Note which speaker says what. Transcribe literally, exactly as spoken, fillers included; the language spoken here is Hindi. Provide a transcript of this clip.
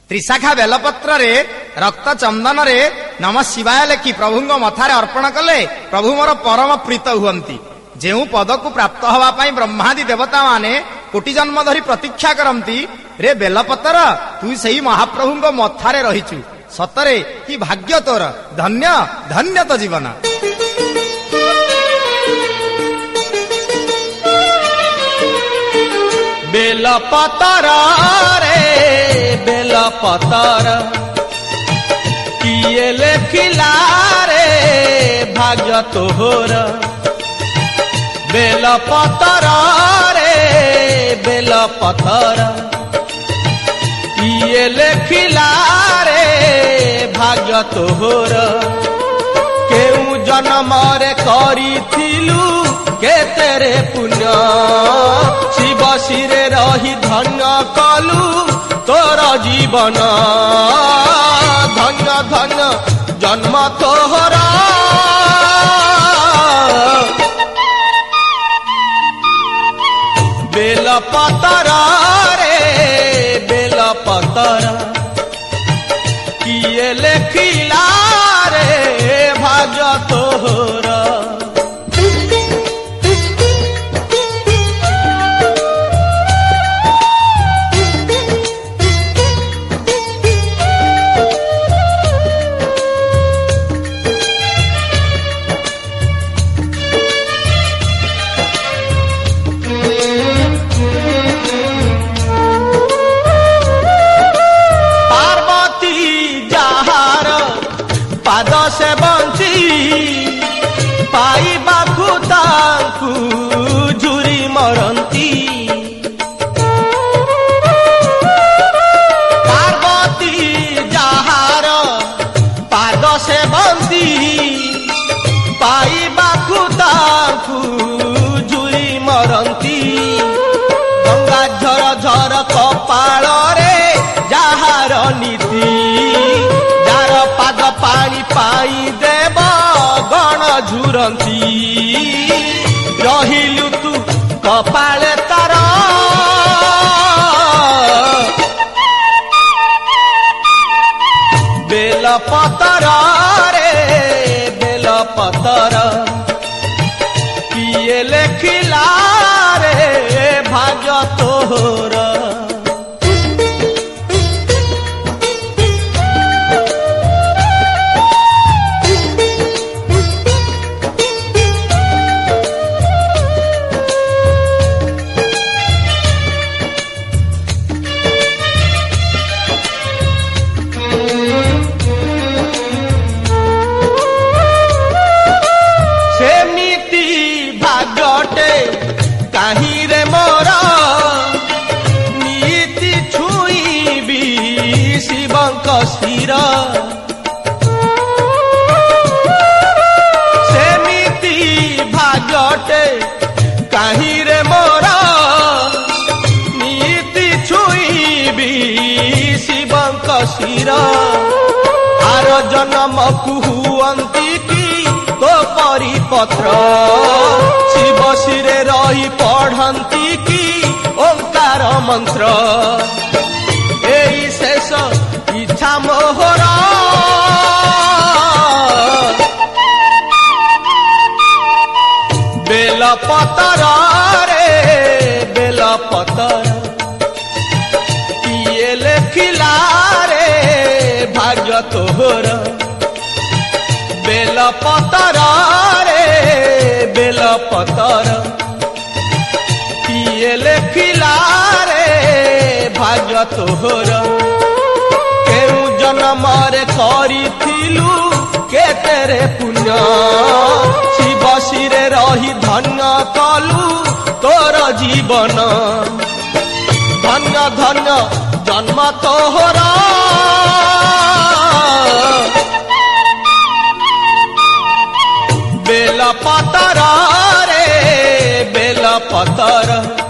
Speaker 1: त्रिशाखा बेलपत्र रे रक्त चंदन रे नमः शिवाय लेखि प्रभुंग मथारे अर्पण कले प्रभु मोर परम प्रीत हुअंती। जेउ पद को प्राप्त हवा पाई ब्रह्मादि देवता माने कोटि जन्म धरी प्रतीक्षा करंती रे बेलपत्र तू सही महाप्रभुंग मथारे रहिचु सतरे कि भाग्य तोर धन्य धन्य तो जीवन।
Speaker 2: बेलपतर रे बेलपतर किए लेखिला रे भाग्य तोहर। बेलपतर रे बेलपतर किए लेखिला रे भाग्य तोहर। केउ जन्म रे करिथिलु केतेरे पुण्य शिव शिरे रही धन्य कलु तोर जीवन। धन्य धन्य जन्म तोहर। बेलपतर रे बेलपतर किए लेखिला रे भाग्य तोहर। से बंची पाइबाकु तांकु झुरी मरंती। पार्वती जहार पाद से बंती पाइबाकु तांकु झुरी मरंती। गंगा झर झर कपाल रे जहार नीति जार पाद पानी पाई देव गण झुरंती। रहिलु तू कपाले तार बेलपतर रे बेलपतर किए लेखिला रे भाग्य तोहर। काहीं रे मोर नीति छुईबी शिवंक शिर। सेमिति भाग्यटे काहीं रे मोर नीति छुईबी शिवंक शिर। आर जन्म कुहुअंती की तो परिपत्र शिव शिरे रही पढ़ंती की ओंकार मंत्र। एई शेष इच्छा मोहर बेलपतर रे बेलपतर किए लेखिला रे भाग्य तोहर। बेलपतर रे बेलपतर किए लेखिला रे भाग्य तोहर। केउ जन्म रे करिथिलु केतेरे पुण्य शिव शिरे रही धन्य कलु तोर जीवन। धन्य धन्य जन्म तोहर। बेलपतर रे बेलपतर